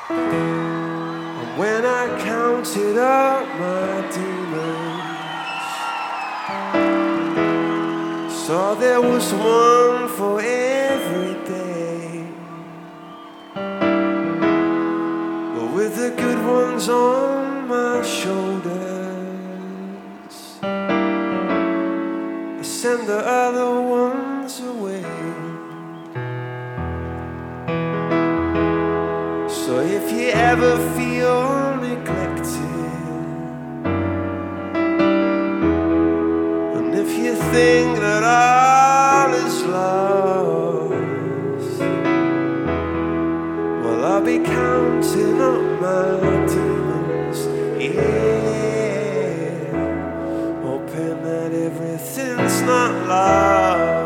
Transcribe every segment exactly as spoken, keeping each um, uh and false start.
And when I counted up my demons, saw there was one for every day, but with the good ones on my shoulders, I send the other ones away. So if you ever feel neglected, and if you think that all is lost, well, I'll be counting up my demons, yeah, hoping that everything's not lost.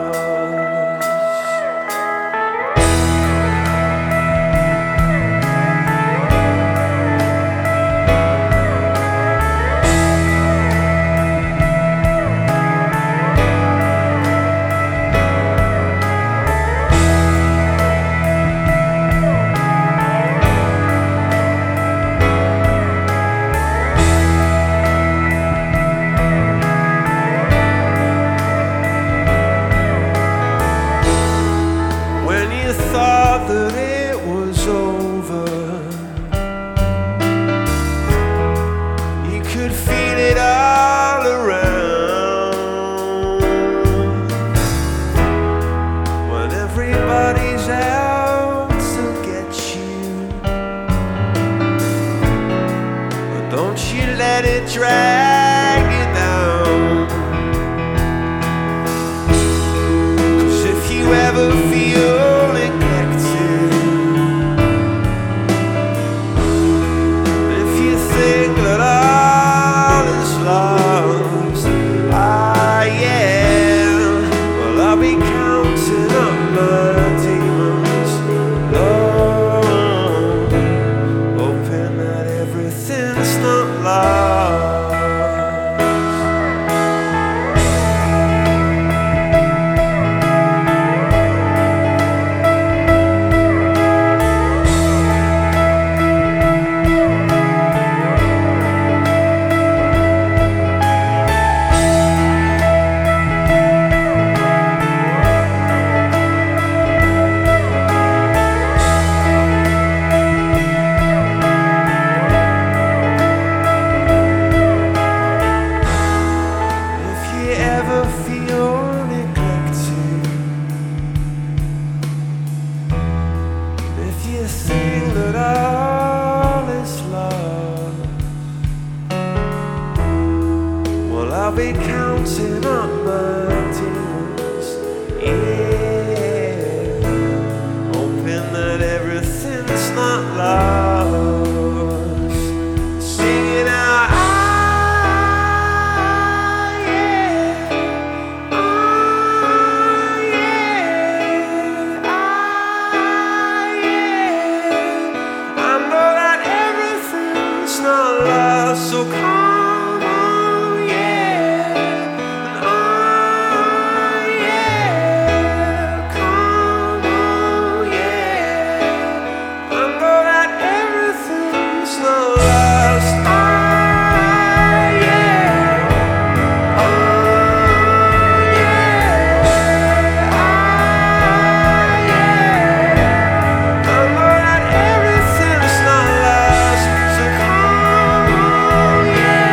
That it was over, you could feel it all around. When everybody's out to get you, but don't you let it drag you down. 'Cause if you ever feel that all is lost, ah yeah, well, I'll be counting up my demons, Lord, hoping that everything's not lost. That all is lost, well, I'll be counting up my demons, yeah, hoping that everything's not lost, singing out, ah yeah, ah yeah, ah so come on, yeah, and oh yeah, come on, yeah, I know that everything's not lost, oh yeah, oh yeah, oh yeah, I know that everything's not lost, so come on. Yeah.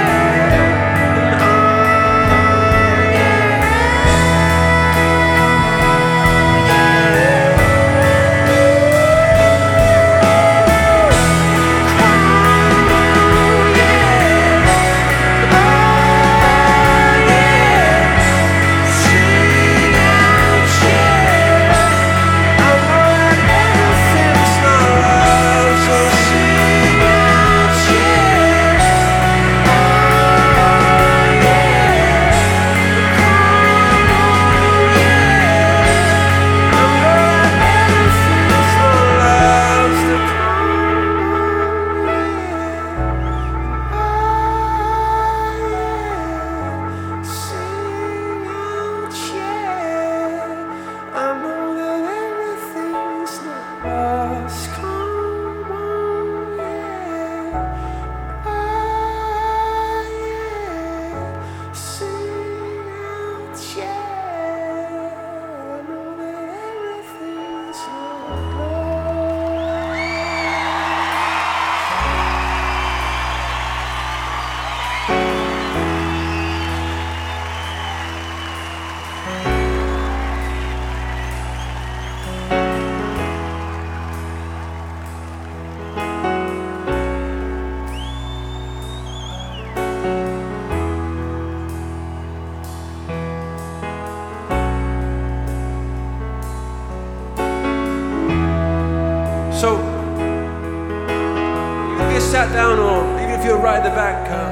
So, even if you're sat down or even if you're right at the back, uh,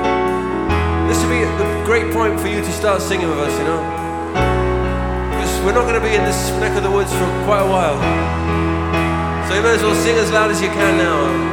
this would be the great point for you to start singing with us, you know? Because we're not going to be in this neck of the woods for quite a while. So you might as well sing as loud as you can now.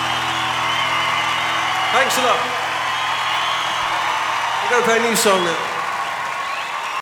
Thanks a lot. We're going to play a new song now.